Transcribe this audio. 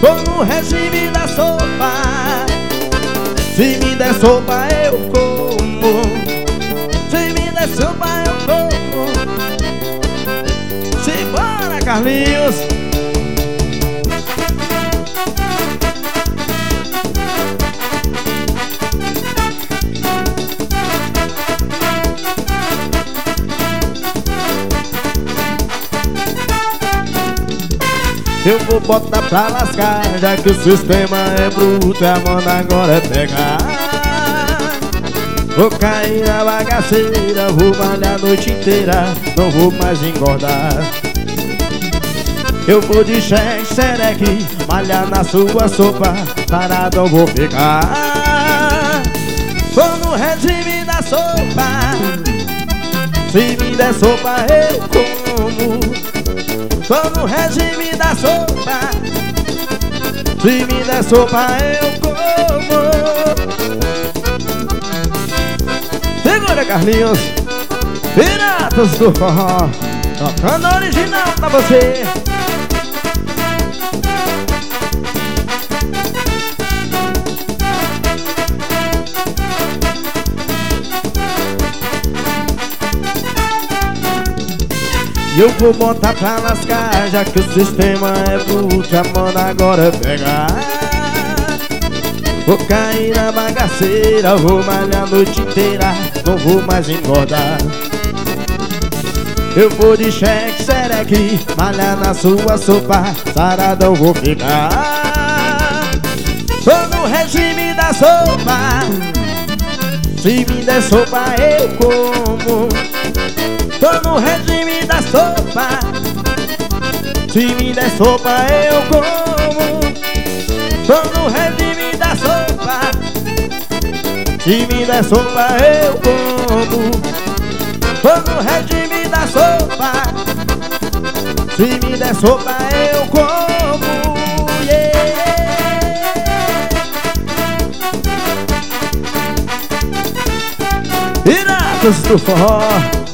Tô no regime da sopa. Se me der sopa eu como. Se me der sopa eu como. Simbora, Carlinhos. Eu vou botar pra lascar, já que o sistema é bruto e a moda agora é pegar. Vou cair na bagaceira, vou malhar a noite inteira, não vou mais engordar. Eu vou de cheque, sereque, malhar na sua sopa, parado eu vou ficar. Tô no regime da sopa. Se me der sopa eu como. Tô no regime da sopa. Se me der sopa eu como. Segura, Carlinhos. Piratas do Forró, tocando original pra você. E eu vou botar pra lascar, já que o sistema é bruto, a moda agora é pegar. Vou cair na bagaceira, vou malhar a noite inteira, não vou mais engordar. Eu vou de cheque, sereque, malhar na sua sopa, saradão vou ficar. Tô no regime da sopa. Se me der sopa eu como. Tô no regime da sopa. Se me der sopa eu como. Tô no regime da sopa. Se me der sopa eu como. Tô no regime da sopa. Se me der sopa eu como. Yeah. Piratas do Forró,